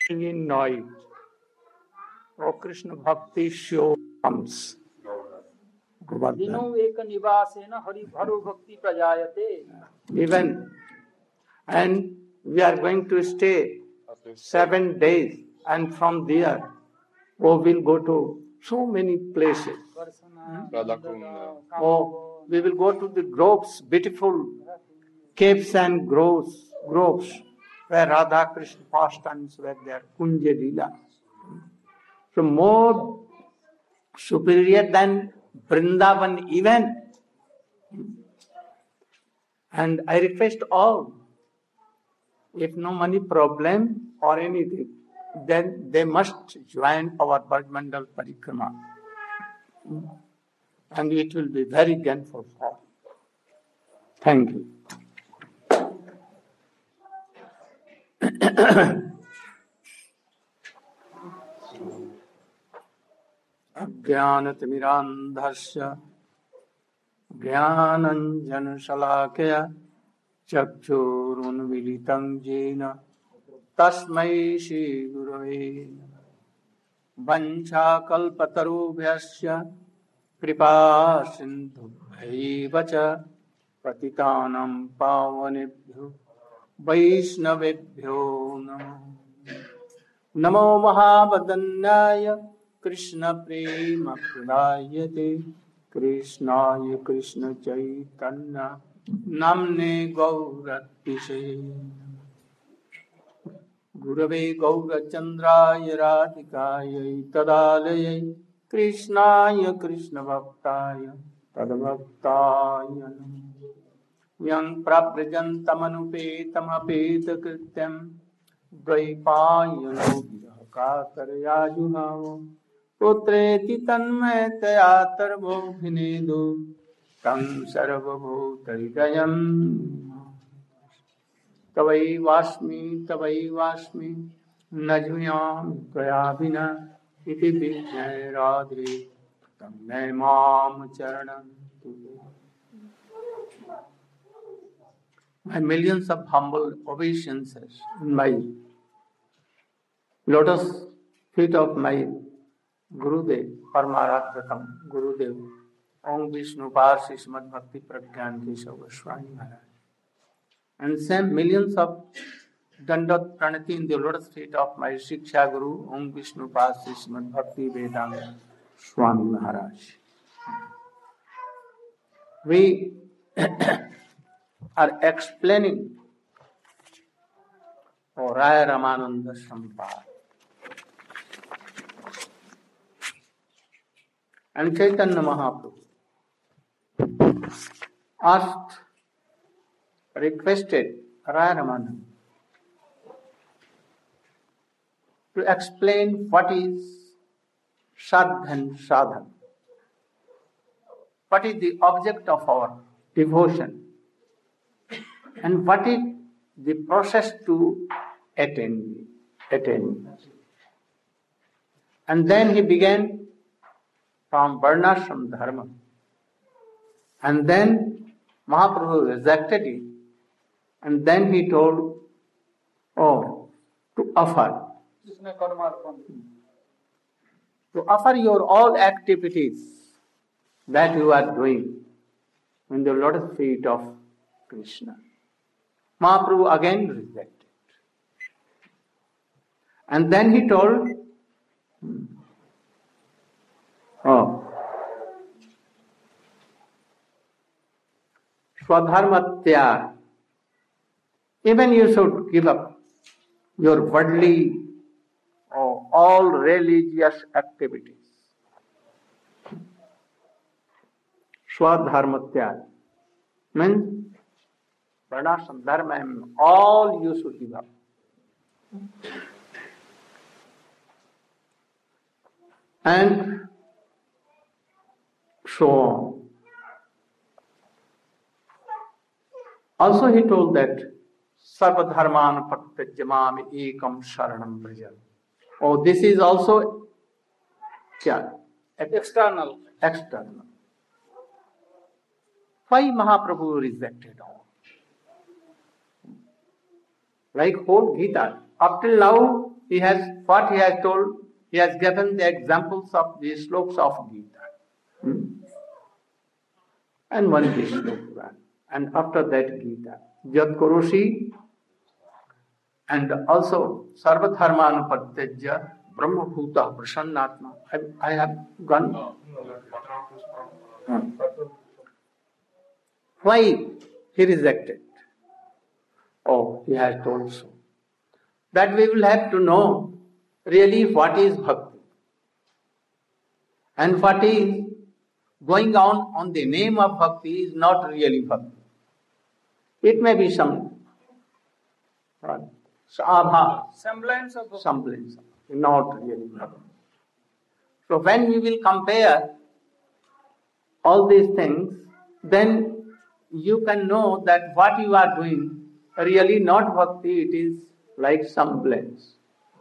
in night. O Krishna Bhakti show comes. दिनों एक निवासेन हरि भरो भक्ति प्रजायते. Even and we are going to stay 7 days, and from there we will go to so many places. Oh, we will go to the groves, beautiful caves and groves where Radha Krishna pastimes were there, Kunja Leela. So more superior than Vrindavan even. And I request all, if no money problem or anything, then they must join our Brajmandal Parikrama. And it will be very gainful for. Thank you. अज्ञानतिमिरान्धस्य ज्ञानञ्जनशलाकया चक्षुरुन्मीलितं येन तस्मै श्रीगुरवे नमः। वञ्चाकल्पतरुभ्यश्च कृपासिन्धुभ्यैव च पतितानां पावनेभ्यो वैष्णवेभ्यो नमो नमो महावदन्याय कृष्णप्रेमप्रदायते कृष्णाय कृष्णचैतन्य नाम्ने गौरतिशे गुरवे गौरचन्द्राय राधिकायै तदालयै कृष्णाय कृष्णभक्ताय तद्भक्ताय नमः। यं प्रव्रजन्तमनुपेतमपेतकृत्यं द्वैपायनो विरहकातरयाजुहावो पुत्रेति तन्मयतया तर्वोऽभिनेदो तं सर्वभूतहृदयं तवैवास्मि न जुयामि त्वया विना इति विज्ञाय राधे तं मे मां चरणं तुभ्यम्। My millions of humble obeisances in my lotus feet of my Gurudev, Paramaradhatam Gurudev, Om Vishnu Parsi Srimad Bhakti Pragyan Keshav Goswami Maharaj. And same millions of Dandat Pranati in the lotus feet of my Shiksha Guru, Om Vishnu Parsi Srimad Bhakti Vedanta Swami Maharaj. We are explaining Raya Ramananda Sampad. And Chaitanya Mahaprabhu requested Raya Ramananda to explain what is sadhan sadhan. What is the object of our devotion? And what is the process to attain? And then he began from Varnashram Dharma. And then Mahaprabhu rejected it. And then he told, to offer your all activities that you are doing in the lotus feet of Krishna. Mahaprabhu again rejected. And then he told, Swadharmatya, even you should give up your worldly or all religious activities. Swadharmatya means Varnashram Dharma, all you should give up. And so on. Also he told that Sarva Dharman Pratyajamami Ekam Sharanam Brajal. This is also external. Why Mahaprabhu rejected all? Like whole Gita, up till now he has told. He has given the examples of the slokas of Gita. And one Vishnu Puran. And after that Gita. Jat Kurushi and also Sarvadharman Patyajya Brahma Bhuta Prasannatma. I have gone. Why he rejected? Oh, he has told so. That we will have to know really what is bhakti and what is going on the name of bhakti is not really bhakti. It may be some semblance of bhakti. Semblance, not really bhakti. So when we will compare all these things, then you can know that what you are doing really not bhakti, it is like semblance.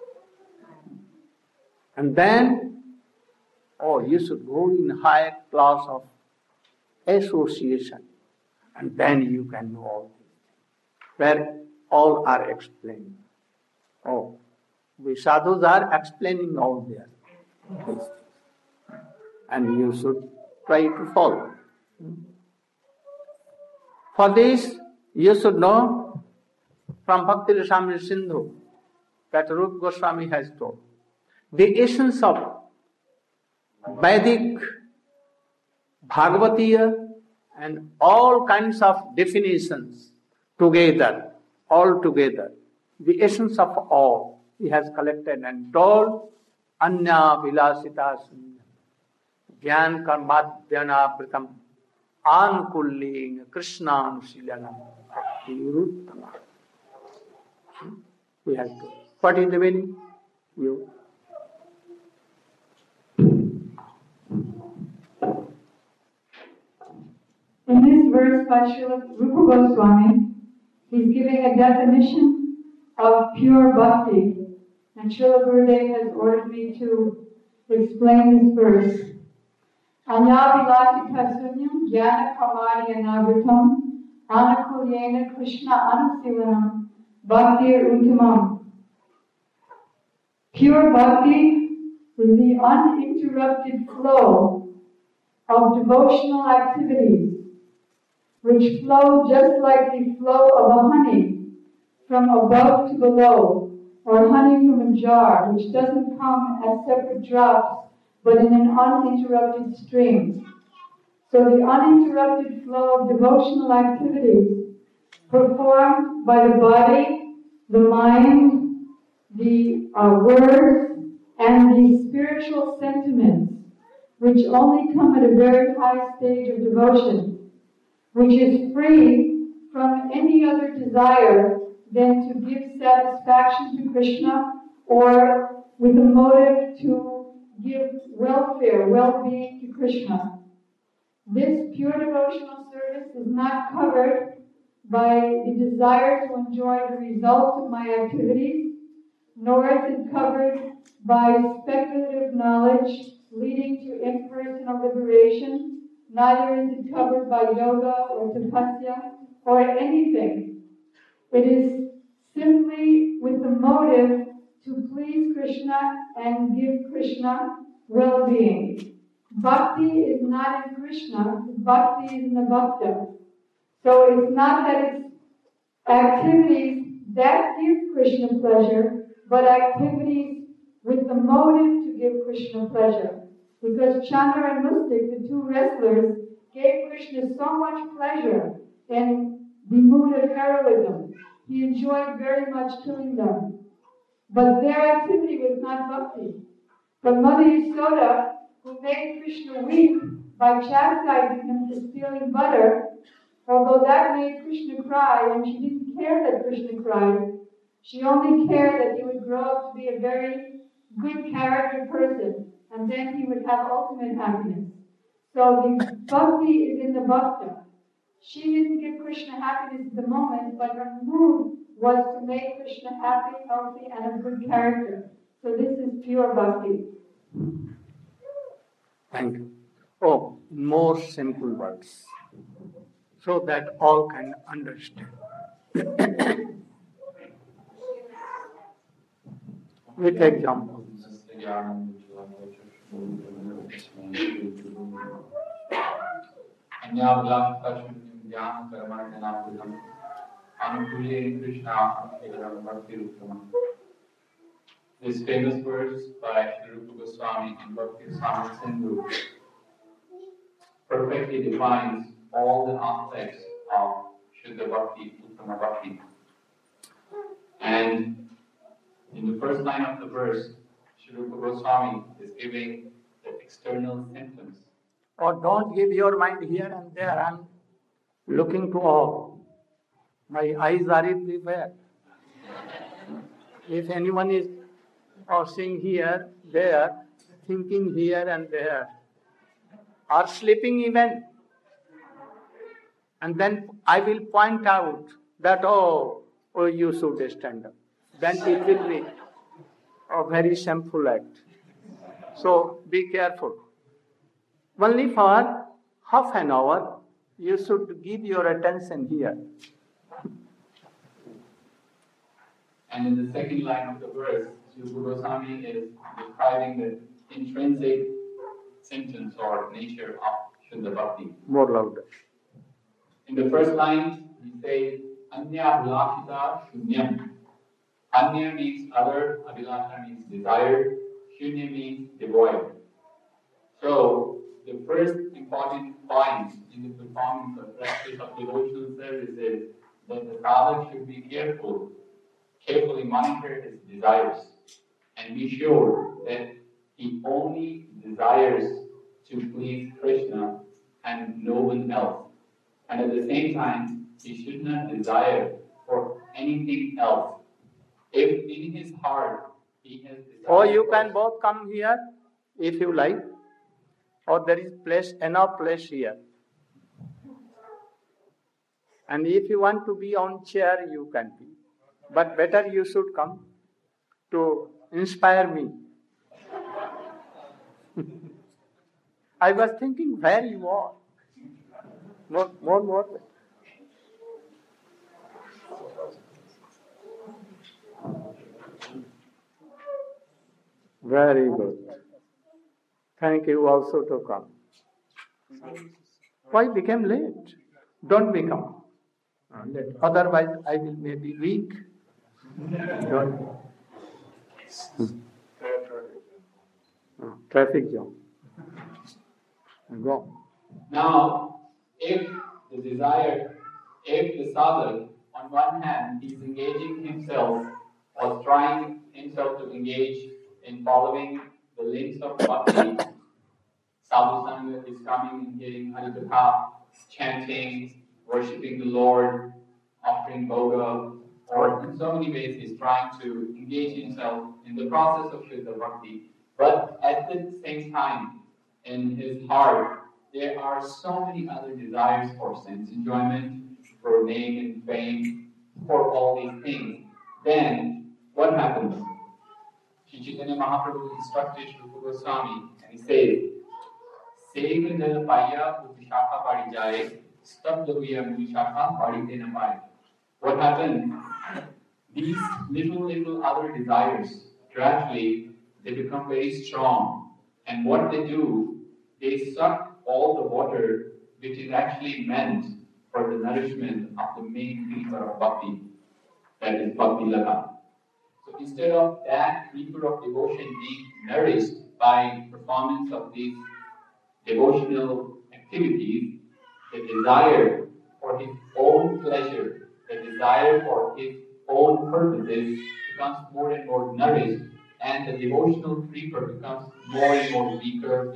And then, you should go in higher class of association. And then you can know all these things, where all are explained. We sadhus are explaining all these things. And you should try to follow. For this, you should know from Bhakti Rasamrita Sindhu that Rupa Goswami has told. The essence of Vedic, Bhagavatiya and all kinds of definitions together, all together, the essence of all he has collected and told. Anya vilasita sunya Gyan karmadhyana pritam Ankulling Krishnanushilanam Bhakti Uruttama. We have to. What is the meaning? You. In this verse by Srila Rupa Goswami, he's giving a definition of pure bhakti. And Srila Gurudev has ordered me to explain this verse. Anyavilasita sunyam jnana kamari anavritam anakulyena Krishna anusilanam bhaktir uttamam. Pure bhakti is the uninterrupted flow of devotional activities, which flow just like the flow of a honey from above to below, or honey from a jar, which doesn't come as separate drops, but in an uninterrupted stream. So the uninterrupted flow of devotional activities performed by the body, the mind, the words, and the spiritual sentiments, which only come at a very high stage of devotion, which is free from any other desire than to give satisfaction to Krishna or with a motive to give welfare, well-being to Krishna. This pure devotional service is not covered by the desire to enjoy the results of my activities, nor is it covered by speculative knowledge leading to impersonal liberation, neither is it covered by yoga or tapasya or anything. It is simply with the motive to please Krishna and give Krishna well-being. Bhakti is not in Krishna, bhakti is in the bhakta. So it's not that it's activities that give Krishna pleasure, but activities with the motive to give Krishna pleasure. Because Chandra and Mustik, the two wrestlers, gave Krishna so much pleasure in the mood of heroism. He enjoyed very much killing them. But their activity was not bhakti. But Mother Yasoda, who made Krishna weep by chastising him for stealing butter, although that made Krishna cry, and she didn't care that Krishna cried, she only cared that he would grow up to be a very good character person, and then he would have ultimate happiness. So the bhakti is in the bhakta. She didn't give Krishna happiness at the moment, but her mood was to make Krishna happy, healthy, and a good character. So this is pure bhakti. Thank you. More simple words, so that all can understand. With example. This famous verse by Sri Rupa Goswami in Bhakti Rasamrita Sindhu perfectly defines all the aspects of Shuddha Bhakti, Uttama Bhakti. And in the first line of the verse, Sri Rupa Goswami is giving the external symptoms. Or don't give your mind here and there. I'm looking to all. My eyes are everywhere. If anyone is seeing here, there, thinking here and there, or sleeping even, and then I will point out that, oh, you should stand up. Then it will be a very shameful act. So be careful. Only for half an hour, you should give your attention here. And in the second line of the verse, Sri Rupa Goswami is describing the intrinsic symptoms or nature of Shuddha Bhakti. More louder. In the first line, he says, Anya Abhilashita Shunyam. Anya means other, Abhilasha means desire, Shunya means devoid. So, the first important point in the performance or practice of devotional service is that the sadhak should be carefully monitor his desires, and be sure that he only desires to please Krishna and no one else. And at the same time, he should not desire for anything else. If in his heart he has desire, Or you can both come here if you like, or there is enough place here. And if you want to be on chair, you can be. But better you should come to inspire me. I was thinking where you are. More. Very good. Thank you also to come. Why became late? Don't become late. Otherwise I will maybe weak. Don't. Traffic jam. Go. now, if the sadhak, on one hand, he's engaging himself or trying himself to engage in following the links of bhakti, sadhu sangha is coming and hearing Harikatha, chanting, worshipping the Lord, offering bhoga, or in so many ways he's trying to engage himself in the process of Shuddha Bhakti. But at the same time, in his heart, there are so many other desires for sense enjoyment, for name and fame, for all these things. Then, what happens? Sri Chaitanya Mahaprabhu instructed Rupa Goswami, and he says, Seva jal paya upishaka padi jaye, stabda huya mulishaka padi te na paye. What happens? These little other desires, gradually, they become very strong. And what they do, they suck all the water which is actually meant for the nourishment of the main creeper of bhakti, that is bhakti lata. So instead of that creeper of devotion being nourished by performance of these devotional activities, the desire for his own pleasure, the desire for his own purposes becomes more and more nourished, and the devotional creeper becomes more and more weaker,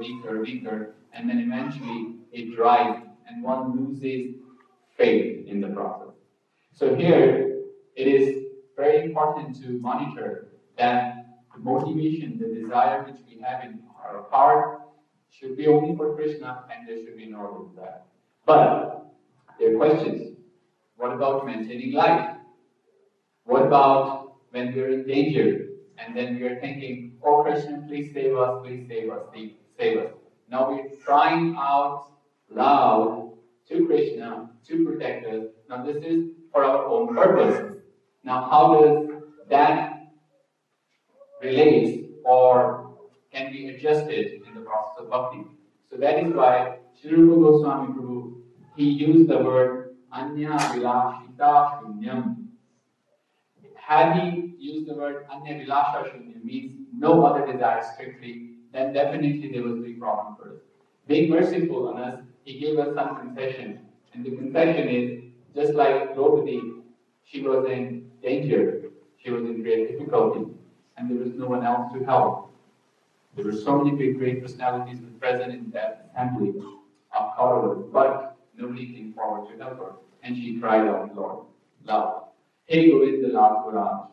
and then eventually it dries and one loses faith in the process. So here it is very important to monitor that the motivation, the desire which we have in our heart should be only for Krishna, and there should be no other than that. But there are questions. What about maintaining life? What about when we're in danger and then we are thinking, oh Krishna, please save us, save us. Now we're crying out loud to Krishna to protect us. Now this is for our own purpose. Now how does that relates or can be adjusted in the process of bhakti. So that is why Sri Rupa Goswami Prabhu, he used the word Anya Vilashita Shunyam. Had he used the word Anya Vilasha Shunyam, means no other desire strictly, then definitely there was a big problem for us. Being merciful on us, he gave us some concession. And the concession is, just like Draupadi, she was in danger, she was in great difficulty, and there was no one else to help. There were so many big, great personalities present in that assembly of Kauravas, but nobody came forward to help her. And she cried out, Lord, love. Hey Govinda Lal Kuraj.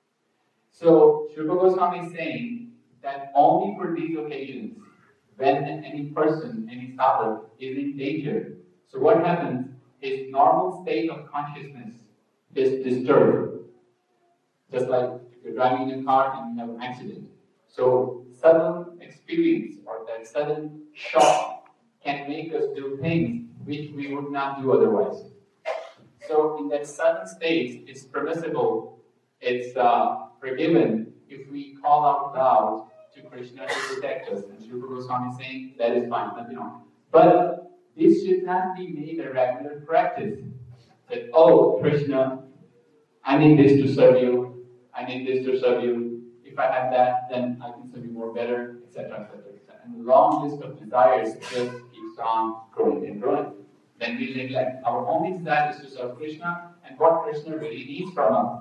So, Sri Rupa Goswami is saying that only for these occasions, when any person, any sadhak is in danger, so what happens? His normal state of consciousness is disturbed. Just like if you're driving in a car and you have an accident. So, sudden experience or that sudden shock can make us do things which we would not do otherwise. So, in that sudden state, it's permissible, it's forgiven if we call out loud to Krishna to protect us. And Sri Rupa Goswami is saying that is fine, nothing wrong. But this should not be made a regular practice. That, oh, Krishna, I need this to serve you, I need this to serve you. If I have that, then I can serve you more better, etc., etc., etc. And the long list of desires just keeps on growing and growing. Then we neglect. Our only desire is to serve Krishna, and what Krishna really needs from us.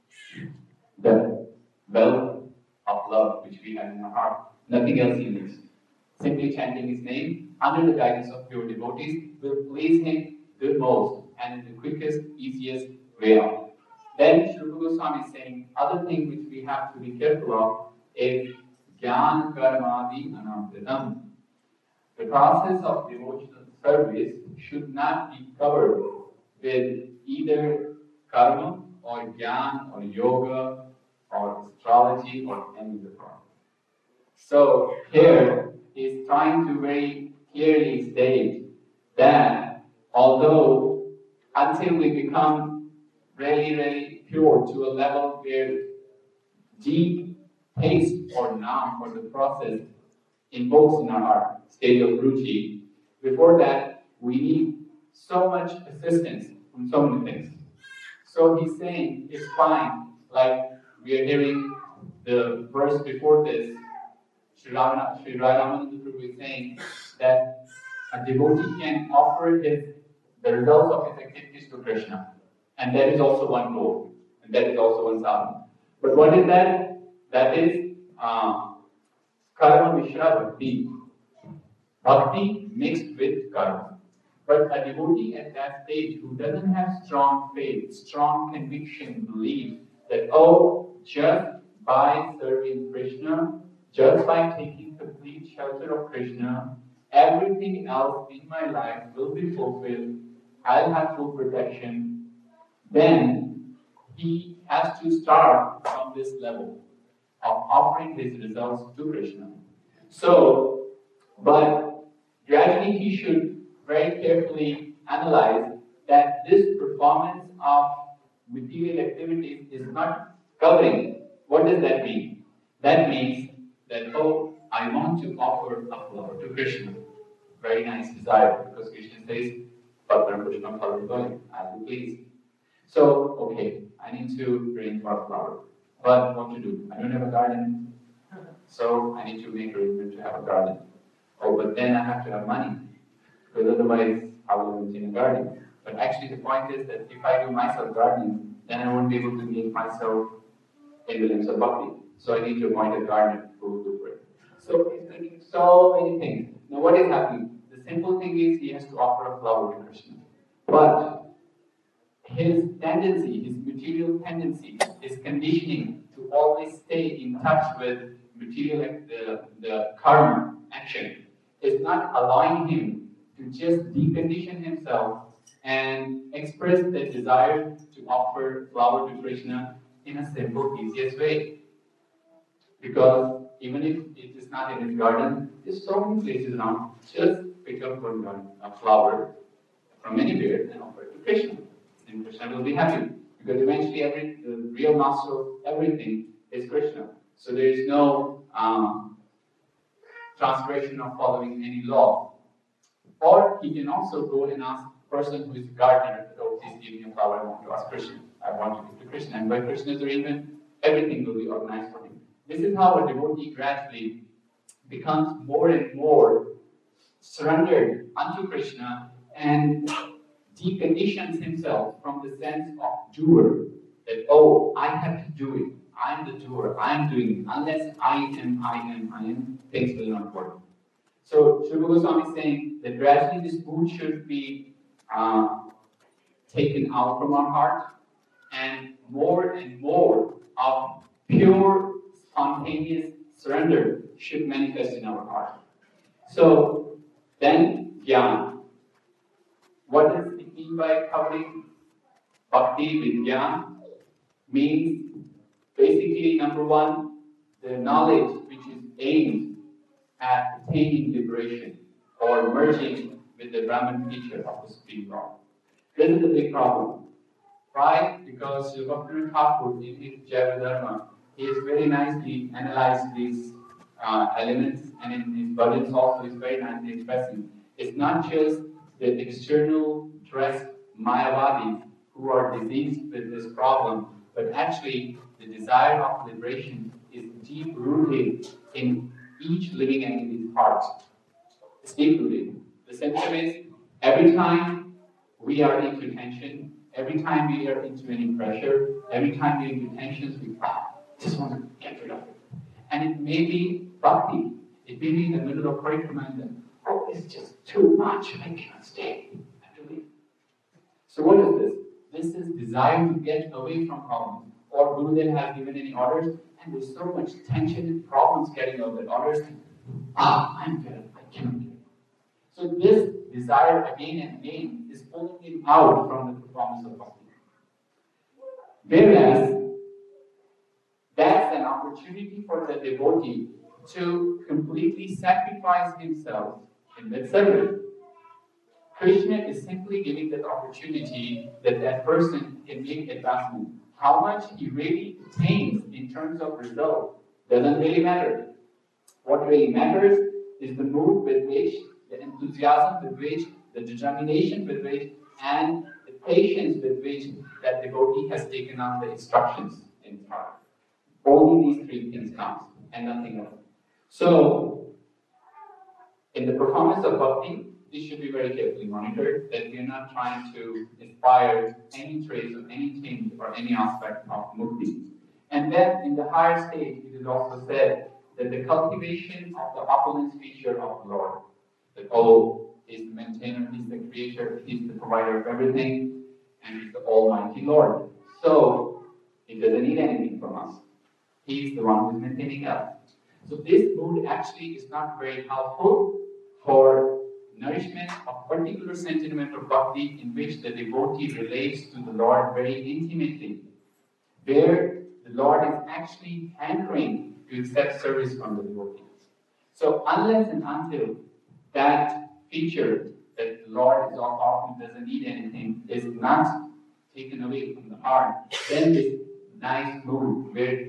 The wealth of love which we have in our heart. Nothing else he needs. Simply chanting his name under the guidance of pure devotees will please him the most and in the quickest, easiest way out. Then Sri Rupa Goswami is saying other thing which we have to be careful of is Jnana Karmadi Anamritam. The process of devotional service should not be covered with either karma or jnana or yoga or astrology or any of the form. So here he's trying to very clearly state that although until we become really, really pure to a level where deep taste or naam for the process invokes in our heart, state of ruchi, before that we need so much assistance from so many things. So he's saying it's fine, like we are hearing the verse before this, Sri Ramananda Prabhu is saying that a devotee can offer the results of his activities to Krishna. And that is also one goal. And that is also one sadhana. But what is that? That is karma mishra bhakti. Bhakti mixed with karma. But a devotee at that stage who doesn't have strong faith, strong conviction, belief that, oh, just by serving Krishna, just by taking complete shelter of Krishna, everything else in my life will be fulfilled, I'll have full protection, then he has to start from this level of offering his results to Krishna. So, but gradually he should very carefully analyze that this performance of material activities is not covering. What does that mean? That means that, oh, I want to offer a flower to Krishna. Very nice desire, because Krishna says, Patram Krishna Phaladvaya, I will please. So, okay, I need to bring for a flower. But what to do? I don't have a garden, so I need to make arrangement to have a garden. Oh, but then I have to have money, because otherwise I will maintain a garden. But actually the point is that if I do myself gardening, then I won't be able to make myself in the limbs of bhakti. So I need to appoint a gardener who will do it. So he's thinking so many things. Now what is happening? The simple thing is he has to offer a flower to Krishna. But his tendency, his material tendency, his conditioning to always stay in touch with material, the karma action, is not allowing him to just decondition himself and express the desire to offer flower to Krishna in a simple, easiest way. Because even if it is not in his garden, there's so many places around. Just pick up one garden, a flower from anywhere and offer it to Krishna. And Krishna will be happy. Because eventually the real master of everything is Krishna. So there is no transgression of following any law. Or he can also go and ask the person who is a gardener, oh, please give me a flower, I want to ask Krishna. I want to give to Krishna. And by Krishna's arrangement, everything will be organized for him. This is how a devotee gradually becomes more and more surrendered unto Krishna and deconditions himself from the sense of doer. That, oh, I have to do it. I'm the doer. I'm doing it. Unless I am, things will not work. So Sri Goswami is saying that gradually this mood should be taken out from our heart, and more of pure, spontaneous surrender should manifest in our heart. So then, jnana. What does it mean by covering bhakti with jnana? Means basically, number one, the knowledge which is aimed at attaining liberation or merging with the Brahman feature of the Supreme Lord. This is a big problem. Why? Because Sri Bhaktivinoda Thakur in his Jaiva Dharma, he has very nicely analyzed these elements, and in his bhajans also is very nicely expressing. It's not just the external dressed Mayavadis who are diseased with this problem, but actually the desire of liberation is deep rooted in each living entity's heart. It's deep rooted. The symptom is every time we are into tension, every time we are into any pressure, every time we are into tensions, we just want to get rid of it. And it may be bhakti. It may be in the middle of parikrama and oh, it's just too much. I cannot stay. I have to leave. So what is this? This is desire to get away from problems. Or Gurudev has given any orders, and there's so much tension and problems getting over the orders. I'm good. I cannot do it. So this desire again and again is pulling him out from the performance of bhakti. Whereas that's an opportunity for the devotee to completely sacrifice himself in that service. Krishna is simply giving that opportunity that that person can make advancement. How much he really attains in terms of result doesn't really matter. What really matters is the mood with which, the enthusiasm with which, the determination with which, and the patience with which that devotee has taken on the instructions in his heart. Only these three things count, and nothing else. So, in the performance of bhakti, this should be very carefully monitored, that we are not trying to inspire any trace of any change or any aspect of mukti. And then, in the higher stage, it is also said that the cultivation of the opulence feature of the Lord, that is the maintainer, He's the creator, He's the provider of everything, and He's the Almighty Lord. So, He doesn't need anything from us. He's the one who's maintaining us. So this mood actually is not very helpful for nourishment of particular sentiment of bhakti in which the devotee relates to the Lord very intimately, where the Lord is actually hankering to accept service from the devotee. So unless and until that feature that the Lord is all powerful, doesn't need anything, is not taken away from the heart, then this nice mood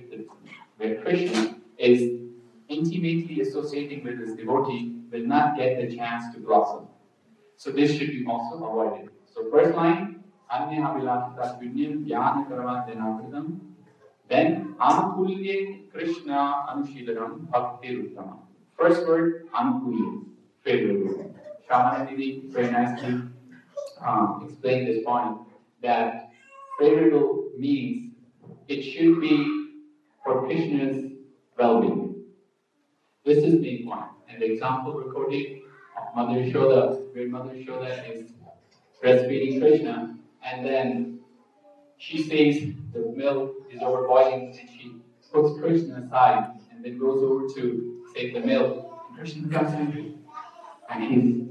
where Krishna is intimately associating with his devotee will not get the chance to blossom. So this should be also avoided. So first line, Anya Abhilasita Punyam Jnana Karva Denavritam. Then Anukulye Krishna Anushilaram Bhakti Uttama. First word, Anukulye, favorable. Shamana Devi very nicely explained this point, that favorable means it should be for Krishna's well-being. This is the point. And the example recorded of Mother Yashoda, where Mother Yashoda is breastfeeding Krishna, and then she says the milk is overboiling, and she puts Krishna aside, and then goes over to save the milk. And Krishna becomes angry, and he's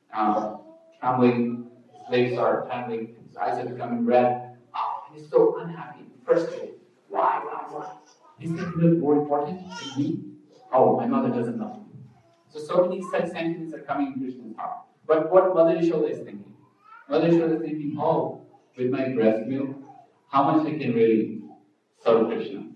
trembling, his legs are trembling, his eyes are becoming red. He's so unhappy, frustrated. Why? Is that milk more important than me? Oh, my mother doesn't love me. So many such sentiments are coming in Krishna's heart. But what Mother Yashoda is thinking? Mother Yashoda is thinking, oh, with my breast milk, how much I can really serve Krishna? I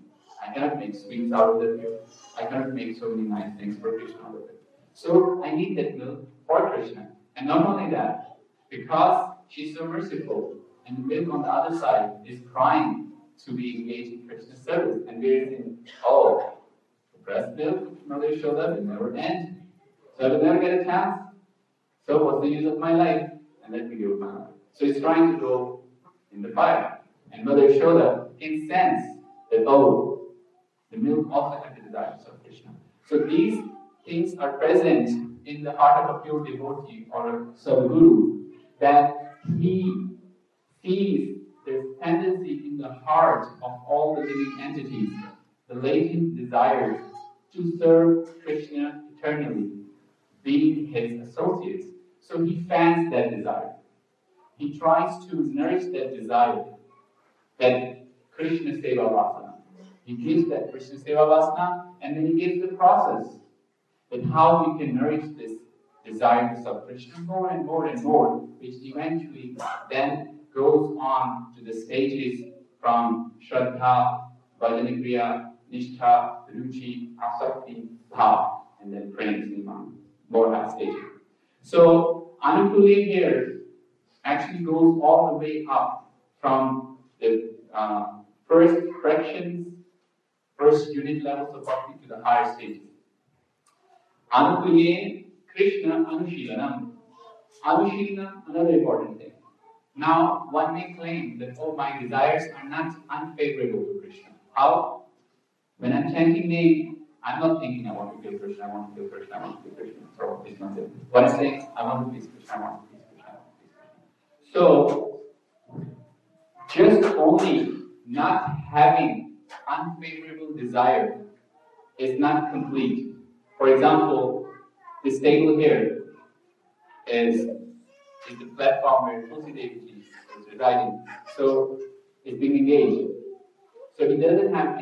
I cannot make sweets out of that milk. I cannot make so many nice things for Krishna out of it. So I need that milk for Krishna. And not only that, because she's so merciful, and the milk on the other side is crying to be engaged in Krishna's service. And we're thinking, oh, breast milk, Mother Yashoda will never end. So I will never get a chance. So what's the use of my life? And let me give up my life. So he's trying to go in the fire. And Mother Yashoda can sense that, oh, the milk also has the desires of Krishna. So these things are present in the heart of a pure devotee or a sadguru, that he sees this tendency in the heart of all the living entities, the latent desire to serve Krishna eternally, being his associates. So he fans that desire. He tries to nourish that desire, that Krishna Seva Vasana. He gives that Krishna Seva Vasana, and then he gives the process that how we can nourish this desire to serve Krishna more and more and more, which eventually then goes on to the stages from Shraddha, Bhajanakriya, Nishtha, Ruchi, Asakti, Bhav, and then Prem Sriman, more high stages. So Anukuli here actually goes all the way up from the first fractions, first unit levels of bhakti to the higher stages. Anukulye Krishna Anushilanam. Anushilanam, another important thing. Now, one may claim that, oh, my desires are not unfavorable to Krishna. How? When I'm chanting name, I'm not thinking I want to kill Krishna, I want to kill Krishna, I want to kill Krishna. So it's not it. When I'm saying I want to please Krishna, I want to please Krishna, I want to please Krishna. So, just only not having unfavorable desire is not complete. For example, this table here is the platform where Tulsi Devi is residing. So it's being engaged. So it doesn't have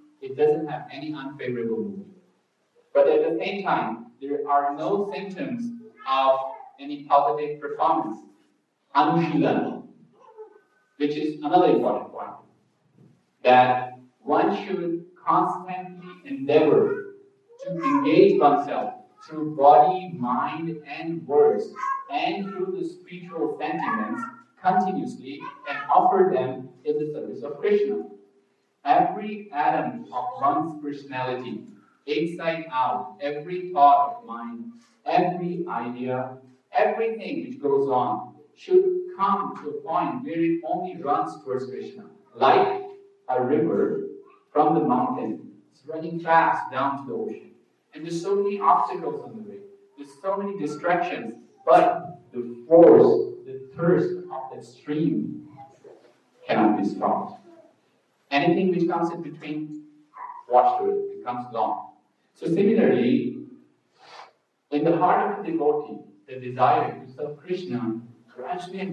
any unfavorable mood. But at the same time, there are no symptoms of any positive performance. Anushilana, which is another important point. That one should constantly endeavor to engage oneself through body, mind, and words, and through the spiritual sentiments continuously, and offer them in the service of Krishna. Every atom of one's personality, inside out, every thought of mind, every idea, everything which goes on, should come to a point where it only runs towards Krishna. Like a river from the mountain, it's running fast down to the ocean. And there's so many obstacles on the way. There's so many distractions. But the force, the thirst of that stream cannot be stopped. Anything which comes in between, watch to it, it comes along. So similarly, in the heart of the devotee, the desire to serve Krishna gradually in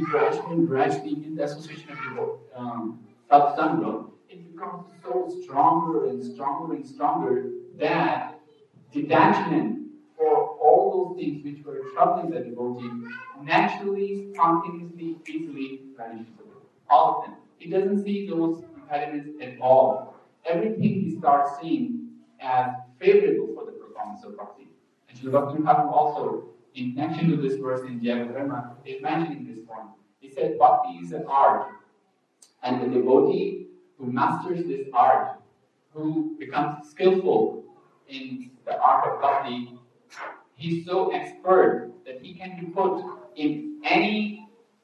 the association of satsanga, it becomes so stronger and stronger and stronger that detachment for all those things which were troubling the devotee naturally, spontaneously, easily vanishes away. All of them. He doesn't see those impediments at all. Everything he starts seeing as favorable for the performance of bhakti. And Srila Bhakti Thakur also, in connection to this verse in Jagadharma, is mentioning this point. He said, bhakti is an art, and the devotee who masters this art, who becomes skillful in the art of bhakti, he's so expert that he can be put in any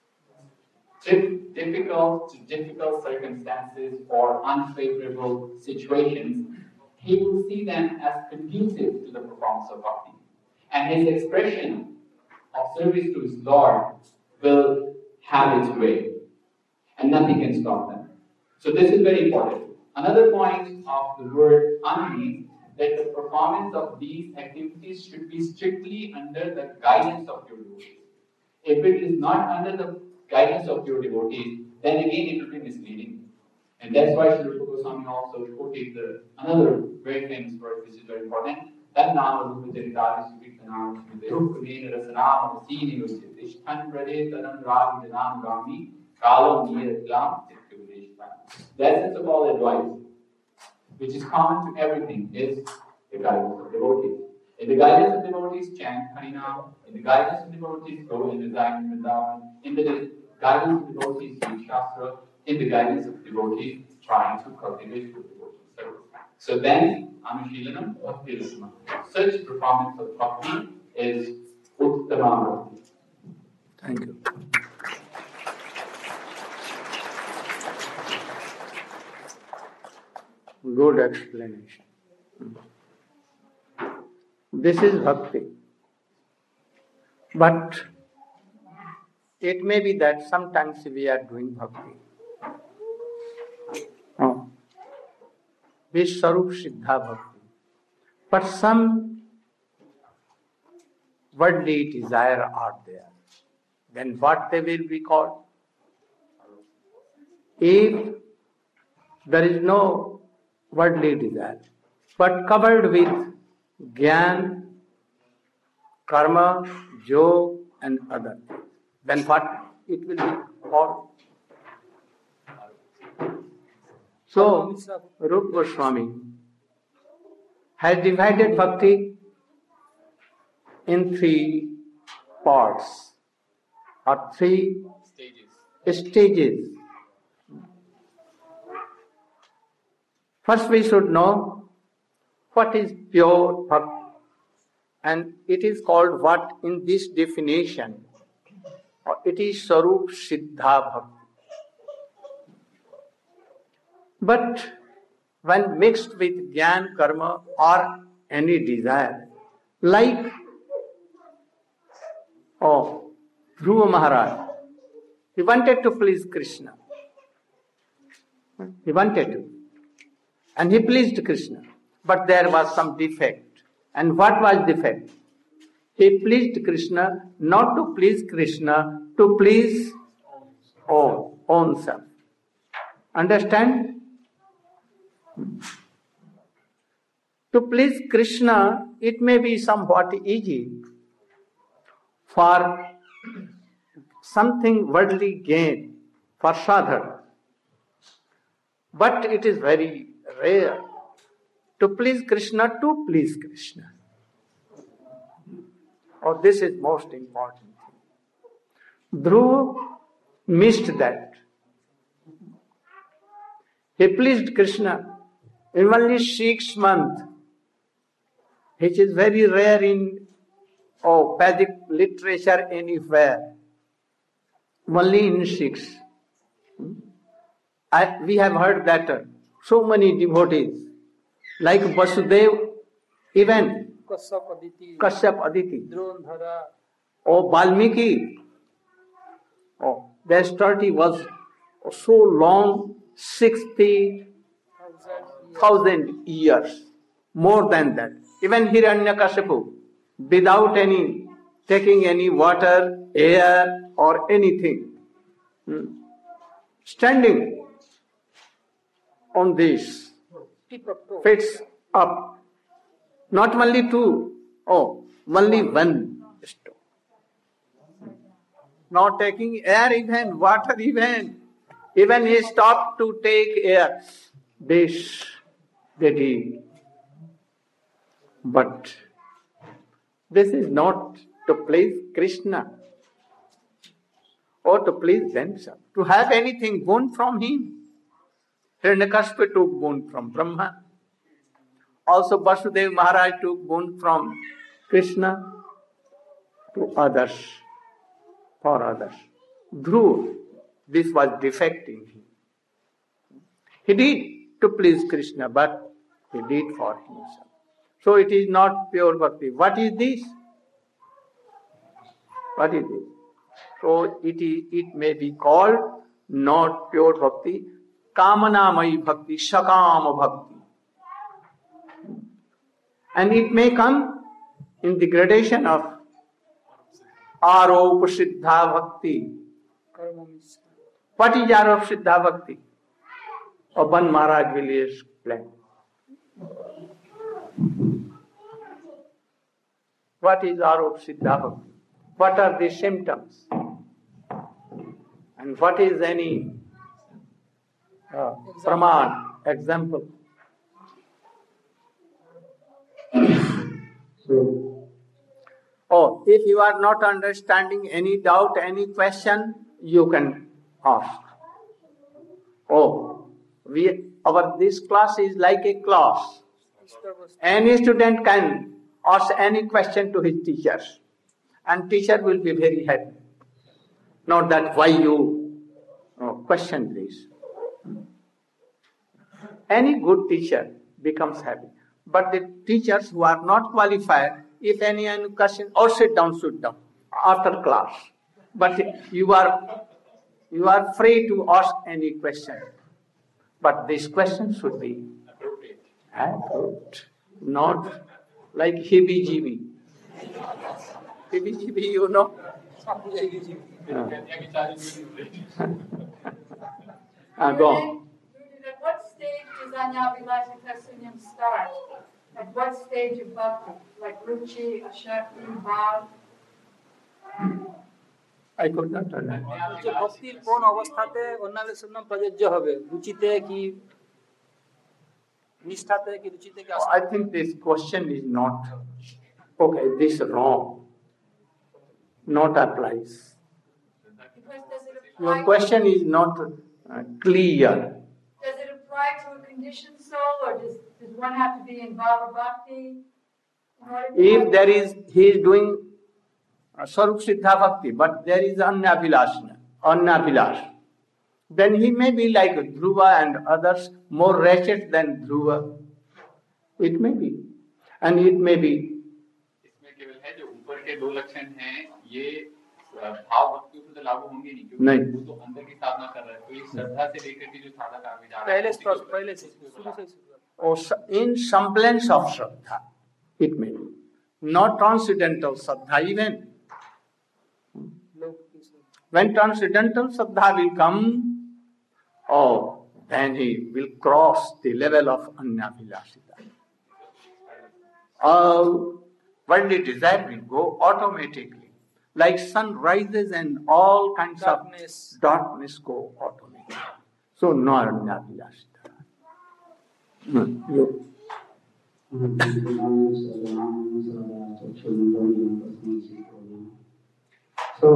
difficult circumstances or unfavorable situations. He will see them as conducive to the performance of bhakti. And his expression of service to his Lord will have its way. And nothing can stop them. So this is very important. Another point of the word anu, that the performance of these activities should be strictly under the guidance of your devotees. If it is not under the guidance of your devotees, then again it will be misleading. And that's why Sri Rupa Goswami also quoted another very famous verse, which is very important. That nama rupa charitari sukirtanam sumidero kumena rasanam avasini yosya tishtan prade taran ragi janam gami kalam niyatlam. The essence of all advice. which is common to everything, is the guidance of devotees. If the guidance of devotees chant Harinam, if the guidance of devotees go and reside in Vrindavan, in the guidance of devotees read Shastra, in the guidance of devotees trying to cultivate good devotion service. So then, Anushilanam Bhakti Rasma. Such performance of bhakti is Uttama Bhakti. Thank you. Good explanation. This is bhakti. But it may be that sometimes we are doing bhakti. With Sarup Siddha Bhakti. But some worldly desire are there. Then what they will be called? If there is no worldly desire, but covered with Gyan, Karma, Yoga and other things, then what it will be called? So, Rupa Goswami has divided bhakti in 3 parts or 3 stages. First, we should know what is pure bhakti, and it is called what in this definition? It is Sarup Siddha Bhakti. But when mixed with Gyan, Karma or any desire, like Dhruva Maharaj, he wanted to please Krishna. He wanted to. And he pleased Krishna. But there was some defect. And what was defect? He pleased Krishna not to please Krishna, to please own self. Understand? To please Krishna, it may be somewhat easy for something worldly gain, for sadhana. But it is very rare to please Krishna to please Krishna. This is most important thing. Dhruva missed that. He pleased Krishna in only 6 months, which is very rare in Vedic literature anywhere. Only in 6. We have heard that so many devotees, like Vasudeva, even Kashyap Aditi, Valmiki, their study was so long, 60,000 years, more than that. Even Hiranyakashipu, without taking any water, air or anything, standing on this, fits up. Not only 2, only 1 stone. Not taking air even, water even. Even he stopped to take air. This they did. But this is not to please Krishna or to please themselves. To have anything born from him. Hiranyakashipu took born from Brahma. Also Vasudeva Maharaj took born from Krishna to others, for others. Dhruva, this was defect in him. He did to please Krishna, but he did for himself. So it is not pure bhakti. What is this? What is this? So it may be called not pure bhakti, Kamanamayi bhakti, Shakama bhakti. And it may come in the gradation of Aropa Siddha Bhakti. What is Aropa Siddha Bhakti? Ban Maharaj will explain. What is Aropa Siddha Bhakti? What are the symptoms? And what is any Praman, example? So, Oh, if you are not understanding any doubt, any question, you can ask. Oh, this class is like a class. Any student can ask any question to his teachers, and teacher will be very happy. Not that why you question this. Any good teacher becomes happy. But the teachers who are not qualified, if any question, or sit down after class. But you are free to ask any question. But this question should be appropriate, not like heebie-jeebie. Heebie-jeebie, you know? Go on. At what stage does Anyavilasika Sunyam start? At what stage of bhakti? Like Ruchi, Ashakti, Bhav? I could not understand. ভক্তির কোন অবস্থাতে অন্যান্য প্রযোজ্য হবে, রুচিতে কি নিষ্ঠাতে কি রুচিতে কি? I think this question is not okay. This is wrong. Not applies. Your question is not clear. Does it apply to a conditioned soul, or does one have to be in Bhava Bhakti? If there is, he is doing Sarup Siddha Bhakti, but there is Annavilash, then he may be like Dhruva and others, more wretched than Dhruva. It may be. And it may be. इसमें केवल है जो ऊपर के दो लक्षण हैं, ये भाव भक्ति पर तो लागू होंगे नहीं, क्योंकि वो तो अंदर की साधना कर रहा है। तो ये श्रद्धा से लेकर के जो साधक आगे जा रहा है, पहले से शुरू से Or in semblance of Shraddha, it may be. Not transcendental Shraddha even. When transcendental Shraddha will come, then he will cross the level of Anyavilasita. Worldly desire will go automatically. Like sun rises and all kinds of darkness go automatically. So no Anyavilasita. So,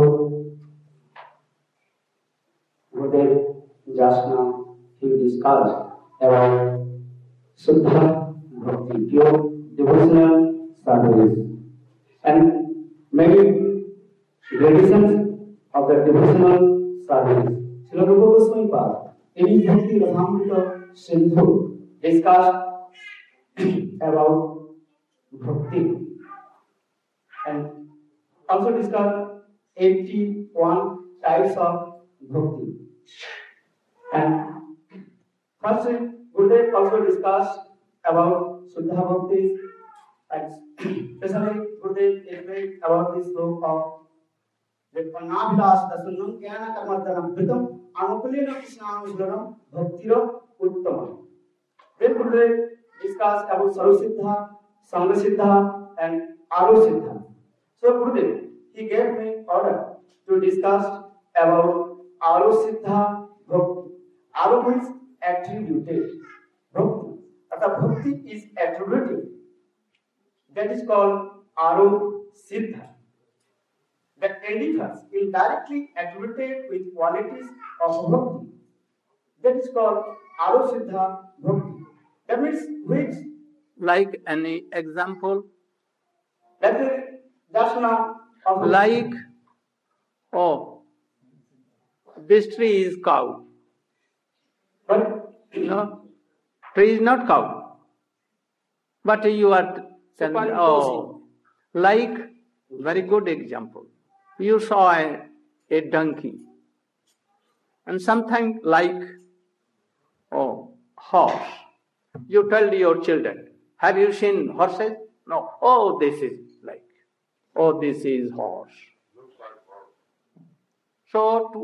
Gurudev just now he discussed about Suddha Bhakti, pure devotional service, and maybe traditions of the devotional service. Srila Rupa Goswami Pad, in Bhakti Rasamrita Sindhu, discussed about Bhakti and also discussed 81 types of Bhakti. And first, Gurudev also discussed about Suddha Bhakti, and especially Gurudev explained about this sloka of the Annavilas Dasunam Jnana Karmadhanam Pritam Anukulena Krishnanusharam Bhaktira Uttama. Then Gurudev discussed about Sarvasiddha, Sangasiddha, and Arusiddha. So Gurudev, he gave me order to discuss about Arusiddha Bhakti. Aru means attributed. Bhakti. Bhakti is attributed. That is called Arusiddha. That endeavors indirectly attributed with qualities of Bhakti. That is called Arusiddha Bhakti. That means which? Like any example? That is Dasana of Like, this tree is cow. But No, tree is not cow. But you are telling, like, very good example. You saw a donkey. And something like, horse. You tell your children, have you seen horses? No. This is like, this is horse. So to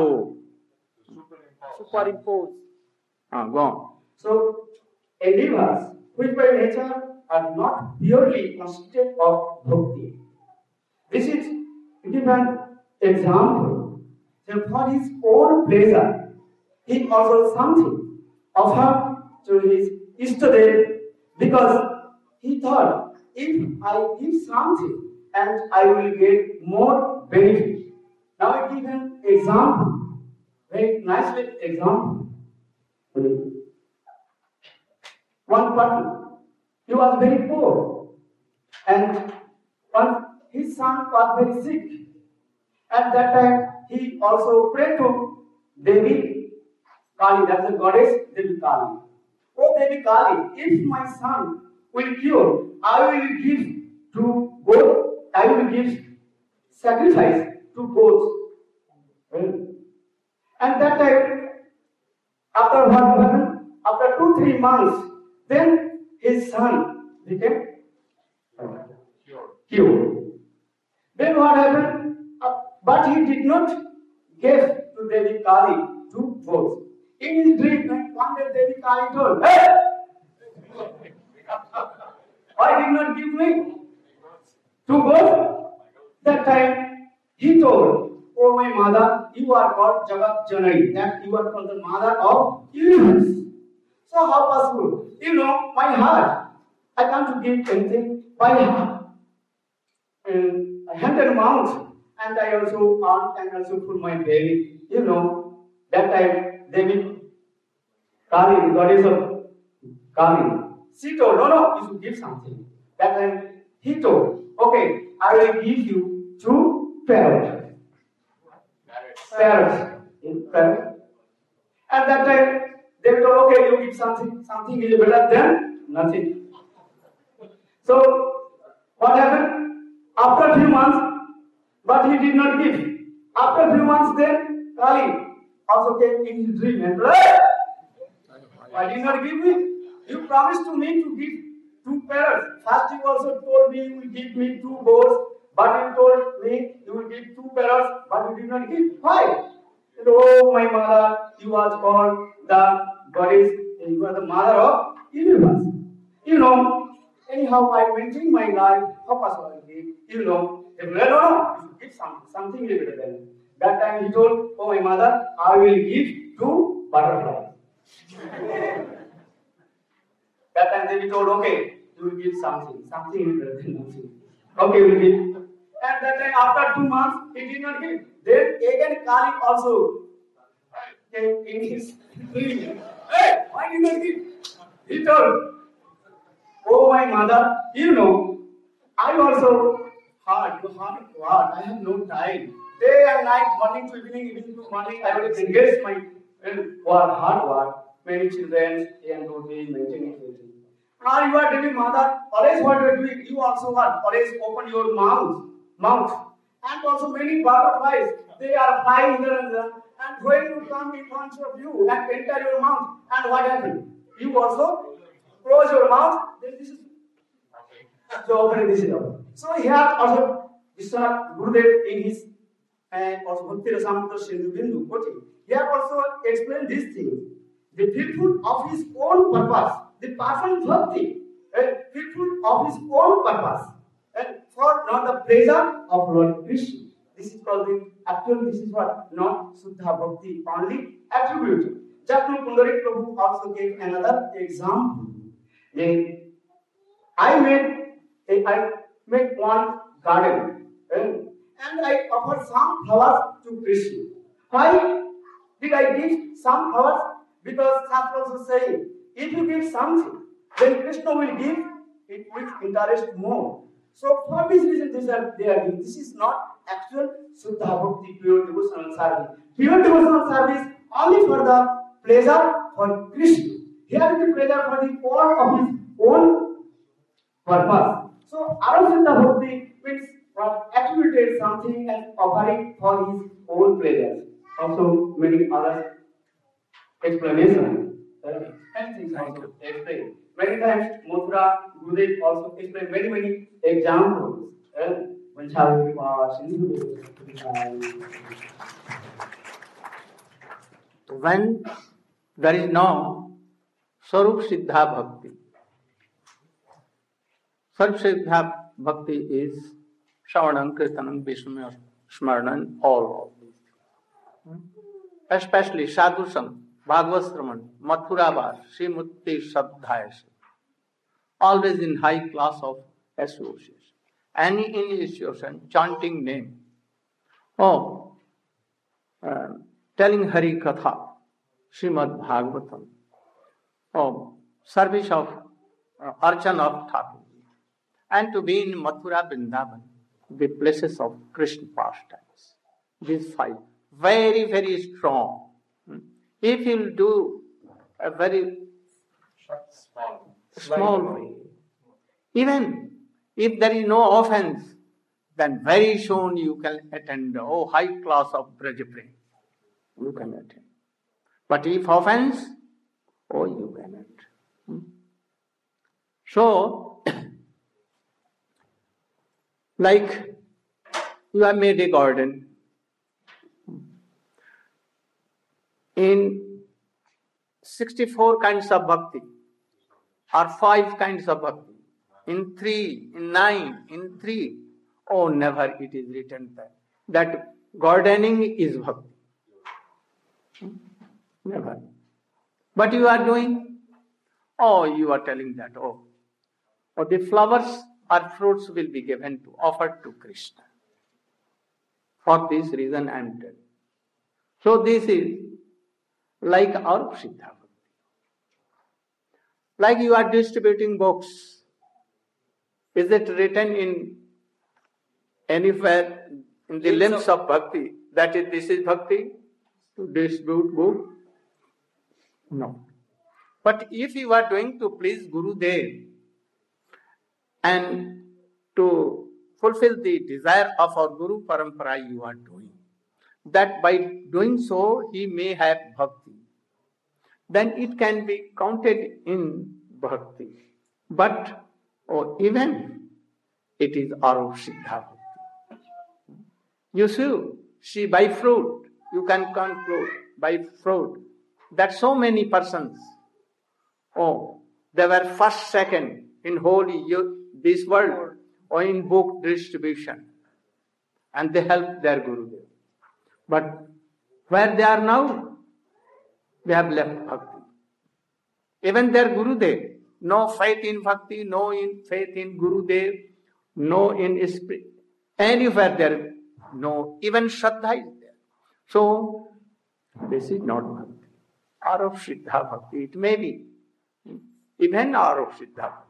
superimpose. Go on. so endeavors which by nature are not purely constituted of bhakti. This is given example. So for his own pleasure, he also something offered to his Ishtadev because he thought if I give something and I will get more benefit. Now I give an example, very nicely example. One person, he was very poor, and his son was very sick. At that time, he also prayed to Devi Kali, that's the goddess Devi Kali. Oh Devi Kali, if my son will cure, I will give to God, I will give sacrifice to gods. And that time, after what happened? After 2-3 months, then his son became cured. Then what happened? But he did not give to Devi Kali to gods. In his dream, one day Devi Kali told, "Hey! Why did not give me to gods?" That time he told, "Oh my mother, you are called Jagat Janani, that you are called the mother of universe. So how possible? You know, my heart, I can't give anything by heart. And I had an amount, and I also earn and also put my belly. You know, that time Devi Kali, the goddess of Kali, she told, no, you should give something. That time he told, okay, I will give you 2 parrots. Parrots. At that time, they told, okay, you give something. Something is better than nothing. So, what happened? After a few months, but he did not give. After a few months, then Kali also came in his dream and told, hey! Why did you not give me? You promised to me to give 2 parrots. First you also told me you will give me 2 birds, but you told me you will give 2 parrots, but you did not give. Why? And, oh my mother, you are called the goddess, you are the mother of universe. You know, anyhow I maintain my life, how possible I give? You know, no, you should give something better than. That time he told, oh my mother, I will give 2 butterflies. That time they told, okay, you will give something better than nothing. Okay, we will give. And that time after 2 months, he did not give. Then again Kali also came in his dream. Hey, why did you not give? He told, oh my mother, you know, I also hard work. I have no time. Day and night, morning to evening to morning, I will engage my hard work. Many children and routine, maintaining everything. Now you are doing mother, always what you are doing, you also are always open your mouth. And also many butterflies, they are flying here and there. And when you come in front of you and enter your mouth, and what happens? You also close your mouth, then this is so open this is open. So here also Vishwanath Gurudev in his and also Bhakti Rasamrita Sindhu Bindu quoting, he has also explained this thing. The fulfillment of his own purpose, the perfect bhakti, and fulfillment of his own purpose, and for not the pleasure of Lord Krishna. This is called this is what not Suddha Bhakti, only attributed. Jatnu Pundarik Prabhu also gave another example. I made one garden and I offered some flowers to Krishna. Why did I give some flowers? Because Shastra also saying, if you give something, then Krishna will give it with interest more. So for this reason they are giving. This is not actual Suddha Bhakti, pure devotional service. Pure devotional service only for the pleasure for Krishna. Here is the pleasure for the all of his own purpose. So our Suddha Bhakti means attributed something and offering for his own pleasure. Also many other explanations. Many things also explained. Many times Mathura Gurudev also explained many examples. When there is no Sarup Siddha Bhakti, Sarup Siddha Bhakti is Shravanam, Kirtanam, Vishnu Smaranam, all of these. Especially Sadhu Sangh, Bhagavad Sravan, Mathura Vas, Srimati Sadhyas, always in high class of association. Any initiation, chanting name, or telling Hari Katha, Srimad Bhagavatam, or service of Archan of Thakur, and to be in Mathura, Vrindavan, the places of Krishna pastimes. These 5, very, very strong. If you do a very small way, even if there is no offense, then very soon you can attend high class of Brajapre. You can attend. But if offense, you cannot. So, like you have made a garden. In 64 kinds of bhakti, or 5 kinds of bhakti, in 3, in 9, in 3, never it is written that gardening is bhakti. Never. But you are doing, you are telling that, the flowers or fruits will be given to, offered to Krishna. For this reason I am telling. So this is like our Siddha Bhakti. Like you are distributing books. Is it written in anywhere in the limbs of bhakti that this is bhakti? To distribute book? No. But if you are doing to please Gurudev and to fulfill the desire of our Guru Parampara you are doing, that by doing so he may have bhakti, then it can be counted in bhakti. But even it is our Siddha Bhakti. You see by fruit, you can conclude by fruit that so many persons, they were first, second in holy this world or in book distribution, and they helped their Gurudev. But where they are now, they have left bhakti. Even their Gurudev, no faith in bhakti, no faith in Gurudev, no in spirit. Anywhere there, no, even Shraddha is there. So, this is not bhakti. Arav Siddha Bhakti, it may be. Even Arav Siddha Bhakti.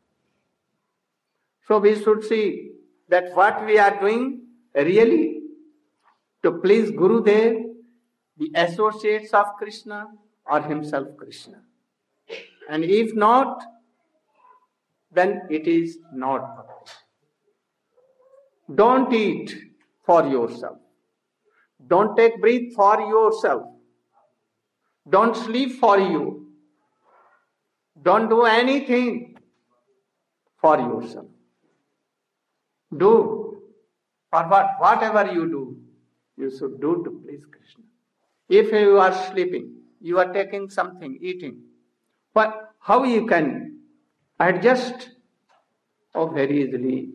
So we should see that what we are doing really to please Gurudev, the associates of Krishna, or himself Krishna. And if not, then it is not bhakti. Don't eat for yourself. Don't take breath for yourself. Don't sleep for you. Don't do anything for yourself. Do for what? Whatever you do, you should do to please Krishna. If you are sleeping, you are taking something, eating, but how you can adjust? Very easily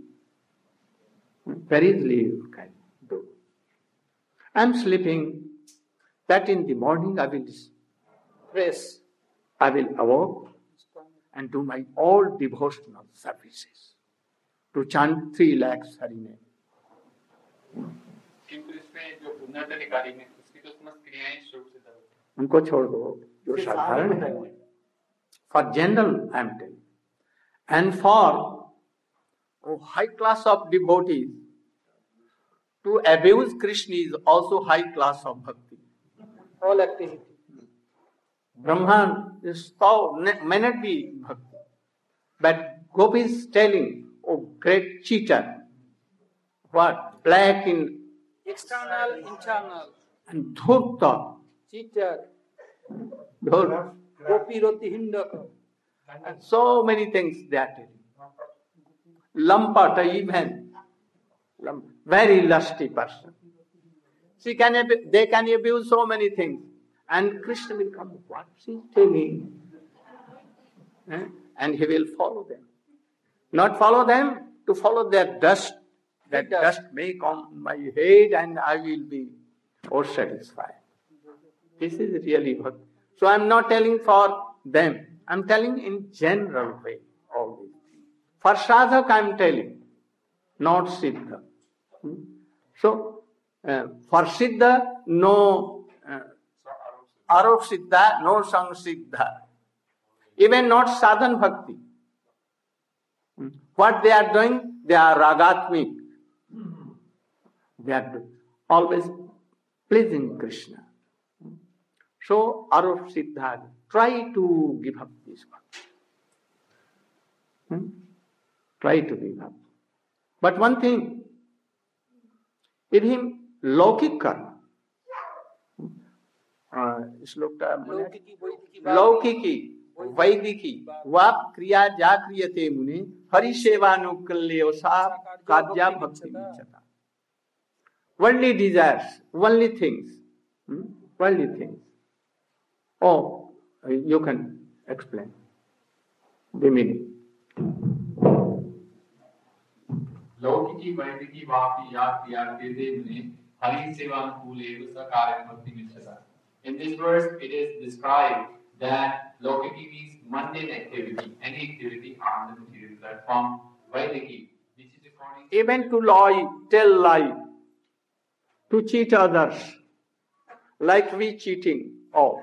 you can do. I am sleeping, that in the morning I will rest, I will awoke and do my all devotional services to chant 3 lakhs Hari name. उनको छोड़ दो जो साधारण है. For general, I am telling. And for high class of devotees, to abuse Krishna is also high class of bhakti. All activity. Brahman is may not be bhakti. But Gopi is telling, great cheater. What? Black in External, internal. and dhurta. Cheater. Dhurta. Gopi roti hindaka. And so many things they are telling. Lampata even. Very lusty person. They can abuse so many things. And Krishna will come, what she is telling? And he will follow them. Not follow them, to follow their dust. That dust may come on my head and I will be satisfied. This is really bhakti. So I am not telling for them. I am telling in general way all these things. For sadhak I am telling, not siddha. So, for siddha, no arop siddha, no sang siddha. Even not sadhan bhakti. What they are doing, they are ragatmik. They are always pleasing Krishna. So, arop siddha, try to give up this bhakti. Try to give up. But one thing, in him, laukik karma. Laukiki, vaidiki, vap kriya ja kriyate muni, hari sevanukalyo sa kadya bhakti vichata. Worldly desires, worldly things. Worldly things. Oh, you can explain the meaning. लौकिकी वैदिकी Vapi या क्रियाते मुनि हरि सेवानुकूल एव सकार्य भक्ति विचता. In this verse, it is described that Lokiki means mundane activity, any activity on the material platform. Vaidiki, which is according to even to lie, tell lie, to cheat others, like we cheating. Oh,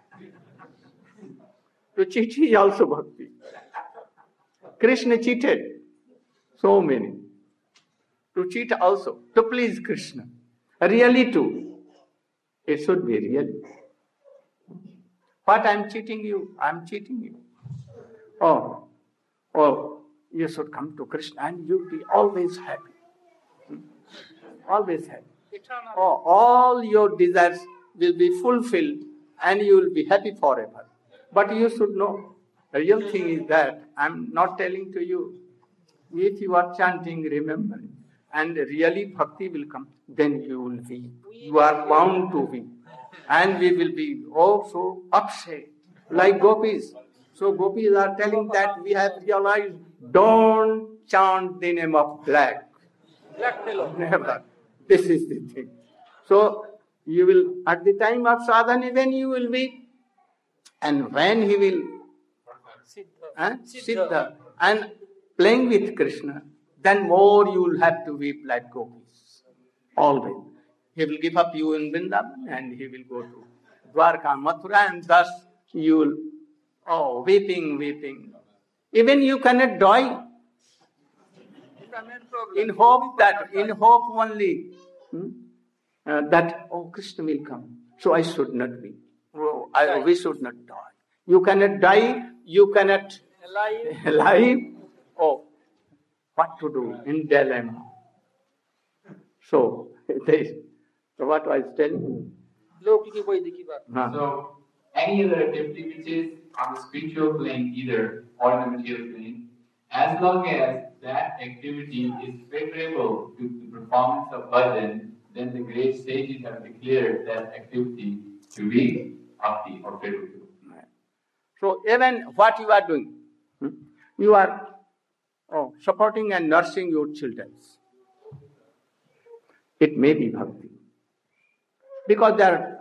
to cheat is also bhakti. Krishna cheated so many. To cheat also, to please Krishna. Really too. It should be real. What I am cheating you? I am cheating you. Oh, you should come to Krishna and you will be always happy. Always happy. Oh, all your desires will be fulfilled and you will be happy forever. But you should know, the real thing is that I am not telling to you. If you are chanting, remembering, and really bhakti will come, then you will be. You are bound to be. And we will be so upset, like gopis. So gopis are telling that we have realized, don't chant the name of black. Black fellow. Never. This is the thing. So you will, at the time of sadhana, when you will be, and when he will siddha and playing with Krishna, then more you will have to weep like gopis. Always. He will give up you in Vrindavan and he will go to Dwarka, Mathura, and thus you will, weeping. Even you cannot die. In hope only that, Krishna will come. So I should not be. We should not die. You cannot die, you cannot alive. Oh, what to do in dilemma? So, what I was telling you. So, any other activity which is on the spiritual plane either or the material plane, as long as that activity is favorable to the performance of bhajan, then the great sages have declared that activity to be bhakti or favorable. So even what you are doing, you are supporting and nursing your children. It may be bhakti. Because they are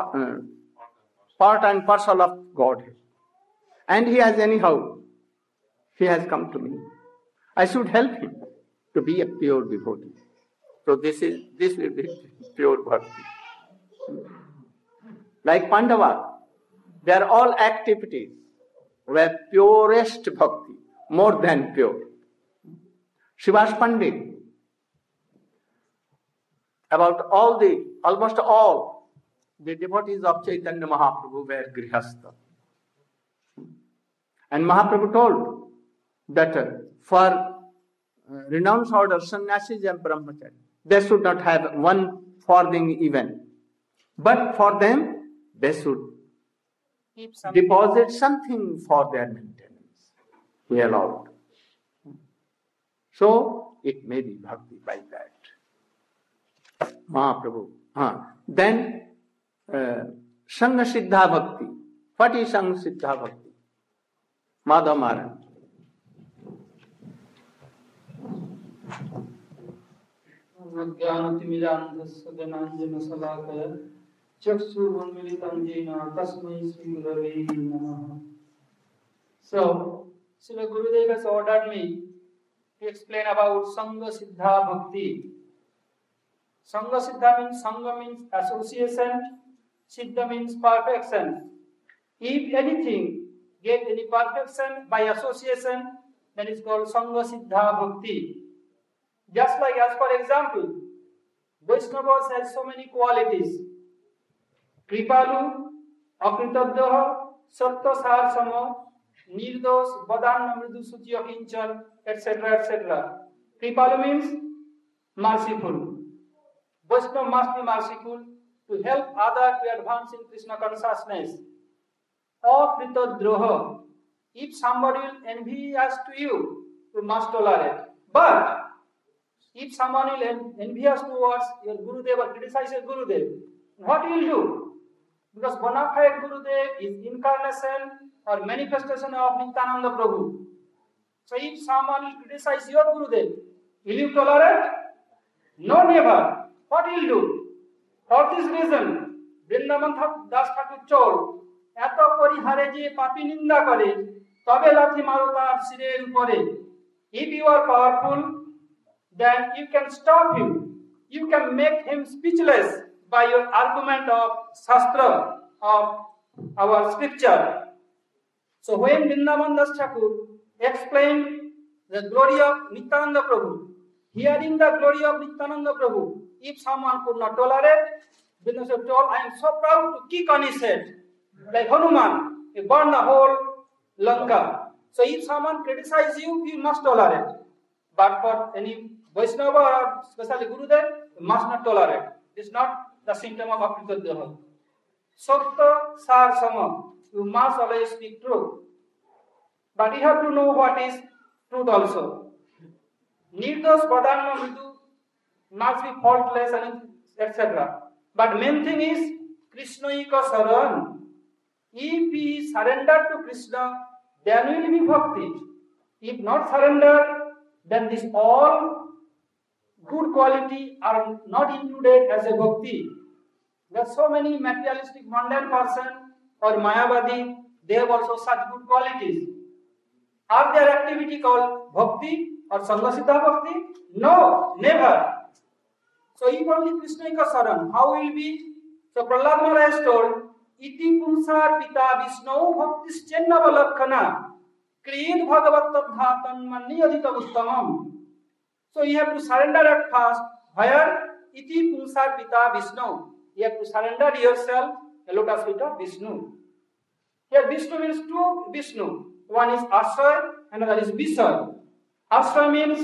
part and parcel of Godhead. And he has come to me. I should help him to be a pure devotee. So this will be pure bhakti. Like Pandava, they are all activities were purest bhakti, more than pure. Srivas Pandit, about almost all the devotees of Chaitanya Mahaprabhu were grihastha. And Mahaprabhu told that for renounced order, sannyasis and brahmachari, they should not have one farthing even. But for them, they should deposit something for their maintenance. He allowed. So, it may be bhakti by that. Mahaprabhu. Then, Sangha Siddha Bhakti. What is Sangha Siddha Bhakti? Madhav Maharaj. So, Srila Gurudev has ordered me to explain about Sangha Siddha Bhakti. Sangha Siddha means Sangha means association, Siddha means perfection. If anything get any perfection by association, then it's called Sangha Siddha Bhakti. Just like as for example, Vaishnavas has so many qualities. Kripalu, Akritadyaha, Satta Sarsama, Nirdos, Badanna Mridu Suchi Akinchan, etc. etc. Kripalu means merciful. Vaishnava must be merciful to help others to advance in Krishna consciousness. Akritadyaha, if somebody will envious to you, you must tolerate. But if someone will envious towards your Gurudev or criticize your Gurudev, what will you do? Because bona fide Gurudev is incarnation or manifestation of Nityananda Prabhu. So if someone will criticize your Gurudev, will you tolerate? No, never. What will you do? For this reason, Vrindavan Das Thakur told, এত পরিহারে যে পাপী নিন্দা করে তবে লাথি মারো তার শিরের উপরে. If you are powerful, then you can stop him. You can make him speechless by your argument of Shastra, of our scripture. So when Vrindavan Das Thakur explained the glory of Nityananda Prabhu, hearing the glory of Nityananda Prabhu, if someone could not tolerate, Vrindavan told, I am so proud to kick on his head. Like Hanuman, he burned the whole Lanka. So if someone criticizes you, you must tolerate. But for any Vaishnava or especially Gurudev, you must not tolerate. It is not the symptom of Akritadyaha. Satta Sar Sama, you must always speak truth. But you have to know what is truth also. Nirdos Badanna Mridu must be faultless and etc. But main thing is Krishnaika Saran. If he surrendered to Krishna, then will be bhakti. If not surrendered, then this all good quality are not included as a bhakti. There are so many materialistic mundane person or Mayavadi, they have also such good qualities. Are their activity called bhakti or Sangha Siddha Bhakti? No, never. So if only Krishnaika Saran, how will be? So Prahlad Maharaj told, Iti Pumsar Pita Vishnu Bhaktis Chennavalakkhana Kriyed Bhagavatadhatan Manniyadita Uttamam. So you have to surrender at first. Where? Iti Pumsar Pita Vishnu. You have to surrender yourself the lotus feet of Vishnu. Here Vishnu means two Vishnu. One is Ashray and another is Vishar. Ashray means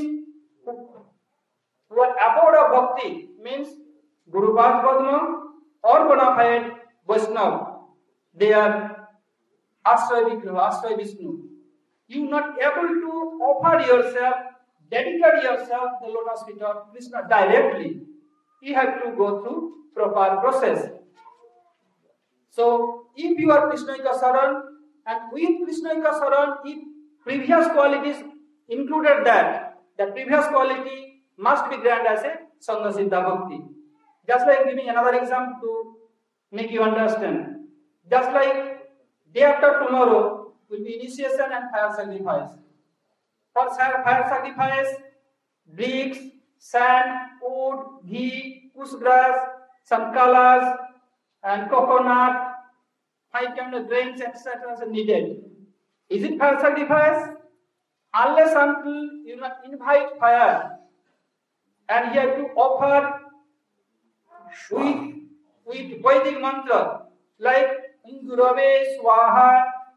what abode of bhakti means Guru Padma or bona fide Vaishnava. They are Ashray Vigraha, Ashray Vishnu. You are not able to offer yourself, dedicate yourself the lotus feet of Krishna directly. You have to go through proper process. So, if you are Krishnaika Saran, and with Krishnaika Saran, if previous qualities included that previous quality must be granted as a Sangha Siddha Bhakti. Just like giving another example to make you understand. Just like day after tomorrow will be initiation and fire sacrifice. For fire sacrifice, bricks, sand, wood, ghee, kush grass, some colors, and coconut, 5 kind of grains, etc. are needed. Is it fire sacrifice? Unless until you not invite fire, and you have to offer with Vedic mantra like Indurave Swaha,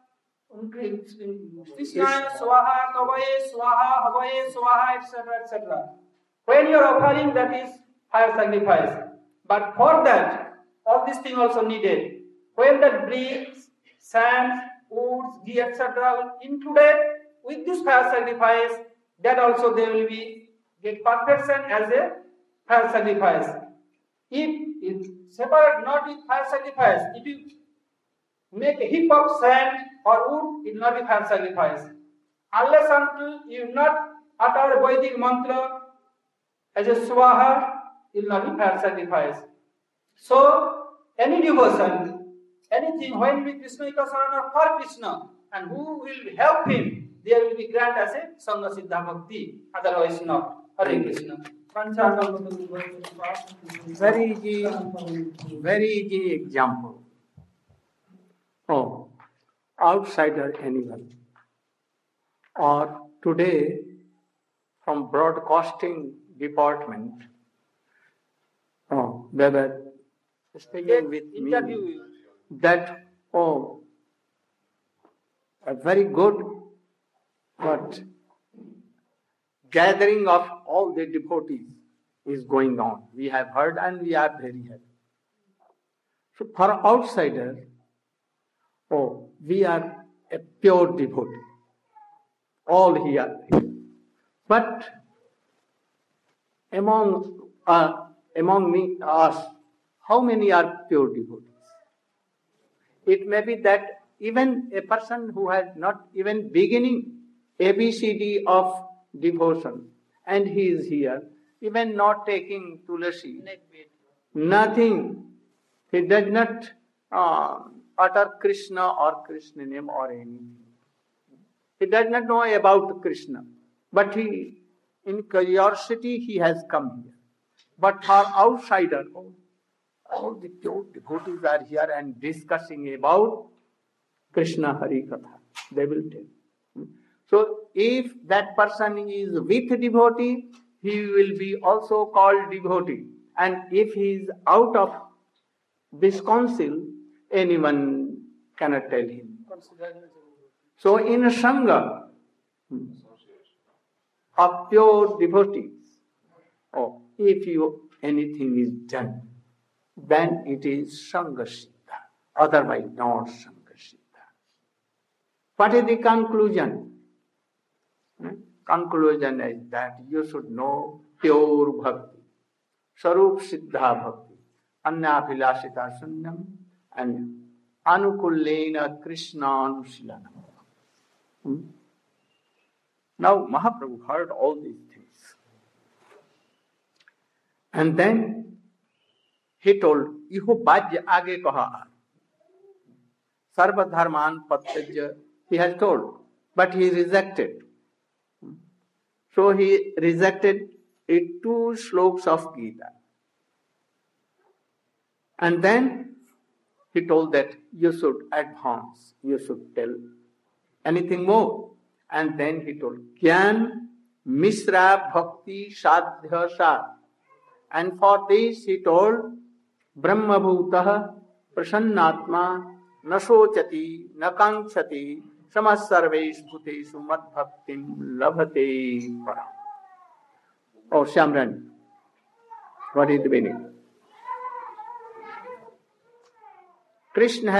Krishna Swaha, Kavaye Swaha, Havaye Swaha, etc. etc. When you are offering, that is fire sacrifice. But for that, all these things also needed. When the bricks, sands, woods, ghee, etc. will included with this fire sacrifice, that also they will be get perfection as a fire sacrifice. If it separate not with fire sacrifice, if you make a heap of sand or wood, it will not be fire sacrifice. Unless until you not utter Vedic mantra as a swaha, it will not be fire sacrifice. So, any devotion, anything when we Krishna Ikasaran or for Krishna, and who will help him, there will be grant as a Sangha Siddha Bhakti, otherwise not. Hare Krishna. Very easy example. Oh, outsider anyone. Or today, from broadcasting department, they were speaking with me that, a very good, but gathering of all the devotees is going on. We have heard and we are very happy. So for outsider, we are a pure devotee. All here. But among us, how many are pure devotees? It may be that even a person who has not even beginning ABCD of devotion, and he is here, even not taking tulasi, nothing, he does not utter Krishna or Krishna name or anything. He does not know about Krishna, but he, in curiosity, he has come here. But for outsider, all the pure devotees are here and discussing about Krishna Hari Katha. They will tell. So if that person is with devotee, he will be also called devotee. And if he is out of this council, anyone cannot tell him. So in a Sangha of pure devotees, if anything is done, then it is Sangha Siddha, otherwise not Sangha Siddha. What is the conclusion? Conclusion is that you should know pure bhakti, Sarup Siddha bhakti, Annabhilasita Sunyam, and Anukullena Krishna Anusilanam. Now Mahaprabhu heard all these things. And then he told, Iho Bhajya Age Kaha. Sarva Dharman Patyajya, he has told, but he rejected. So he rejected 2 slokas of Gita. And then he told that you should advance, you should tell anything more. And then he told, Gyan Misra Bhakti Sadhya Sad. And for this he told, Brahma Bhutah Prasannatma Nasochati Nakankshati Samasarvesh Bhuteshu Mad Bhaktim Labhate Param. Shamran, what is the meaning? Krishna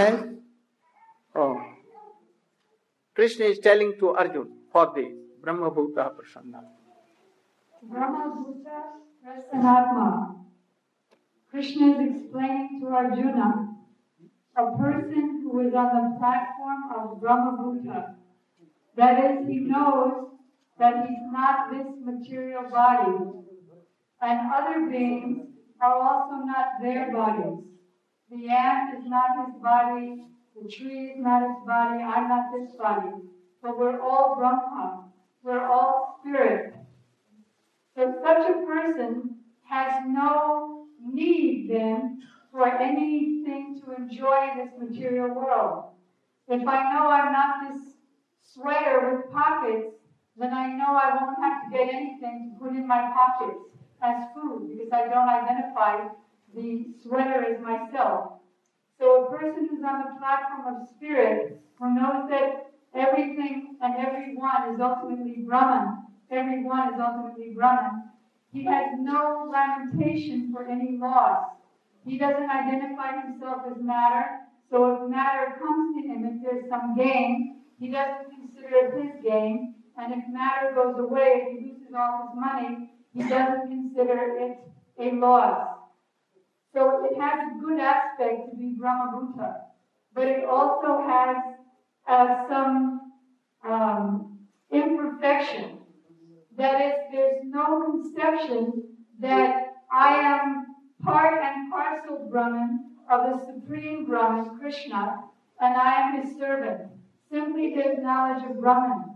is telling to Arjuna for this, Brahma Bhuta Prasannatma. Brahma Bhuta Prasannatma. Krishna is explaining to Arjuna, a person who is on the platform of Brahma Bhuta. That is, he knows that he's not this material body, and other beings are also not their bodies. The ant is not his body, the tree is not his body, I'm not this body. But we're all Brahma, we're all spirit. So such a person has no need then for anything to enjoy in this material world. If I know I'm not this sweater with pockets, then I know I won't have to get anything to put in my pockets as food, because I don't identify the sweater as myself. So a person who's on the platform of spirit, who knows that everything and everyone is ultimately Brahman, everyone is ultimately Brahman, he has no lamentation for any loss. He doesn't identify himself as matter, so if matter comes to him, if there's some gain, he doesn't consider it his gain, and if matter goes away, if he loses all his money, he doesn't consider it a loss. So it has a good aspect to be Brahma Bhuta, but it also has some imperfection. That is, there's no conception that I am part and parcel Brahman of the Supreme Brahman, Krishna, and I am his servant. Simply his knowledge of Brahman.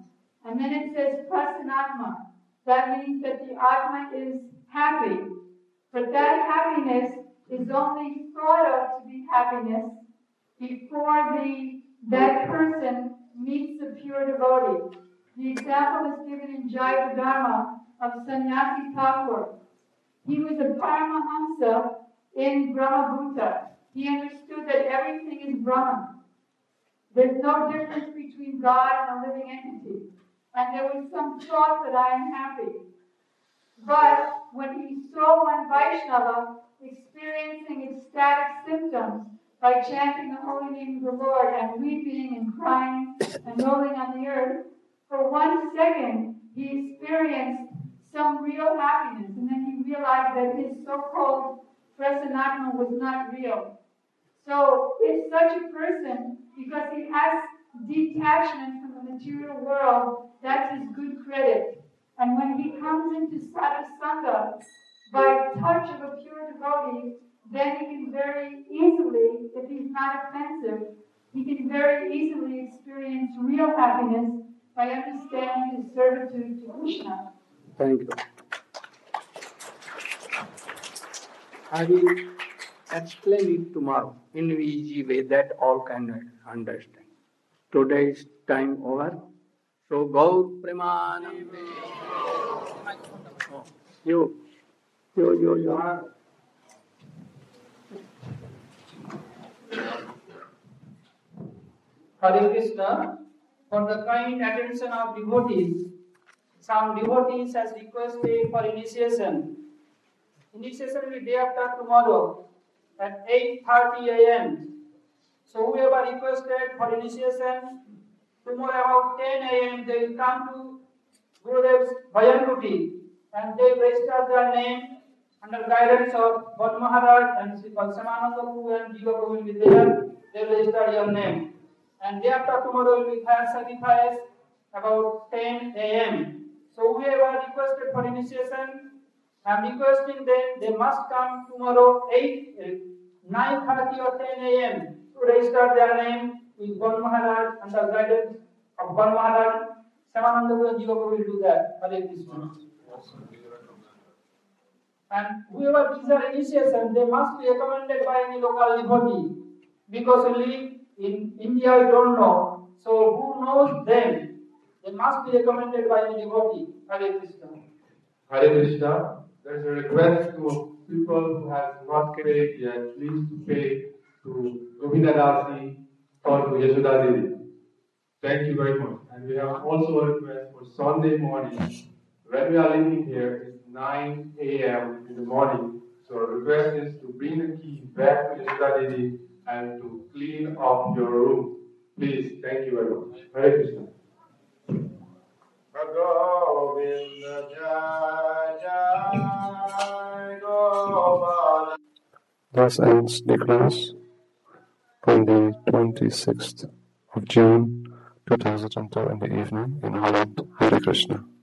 And then it says prasanatma. That means that the Atma is happy. But that happiness is only thought of to be happiness before that person meets the pure devotee. The example is given in Jaiva Dharma of Sannyasi Thakur. He was a Paramahamsa in Brahmabhuta. He understood that everything is Brahman. There's no difference between God and a living entity. And there was some thought that I am happy. But when he saw one Vaishnava experiencing ecstatic symptoms by chanting the holy name of the Lord and weeping and crying and rolling on the earth, for 1 second he experienced some real happiness, and then he realized that his so-called prasanatma was not real. So if such a person, because he has detachment from the material world, that's his good credit. And when he comes into sadhusanga, by touch of a pure devotee, then he can very easily, if he's not offensive, he can very easily experience real happiness by understanding his servitude to Krishna. Thank you. I will explain it tomorrow in easy way that all can understand. Today is time over. So Gaur Premanande. Oh, you. Hare Krishna, for the kind attention of devotees, some devotees has requested for initiation. Initiation will be day after tomorrow at 8:30 a.m. So whoever requested for initiation, tomorrow about 10 a.m. they will come to Gurudev's Bhajan Kuti and they register their name under guidance of Bhat Maharaj and Sri Balsamananda Prabhu and Jiva Prabhu will be there. They register your name. And day after tomorrow will be fire sacrifice about 10 a.m. So whoever requested for initiation, I am requesting them, they must come tomorrow 9:30 or 10 a.m. to register their name with Bhat Maharaj under guidance of Bhat Maharaj. Samananda Prabhu and Jiva Prabhu will do that. Hare Krishna. And whoever desires initiation, they must be recommended by any local devotee. Because we live in India, we don't know. So who knows them? They must be recommended by any devotee. Hare Krishna. Hare Krishna. There is a request to people who have not paid yet, please to pay to Govinda Dasi or to Yashoda Devi. Thank you very much. And we have also a request for Sunday morning. When we are leaving here, it's 9 a.m. in the morning. So our request is to bring the key back to Yashoda Devi and to clean up your room. Please, thank you very much. Hare Krishna. Thus ends the class on the 26th of June 2002 in the evening in Holland. Hare Krishna.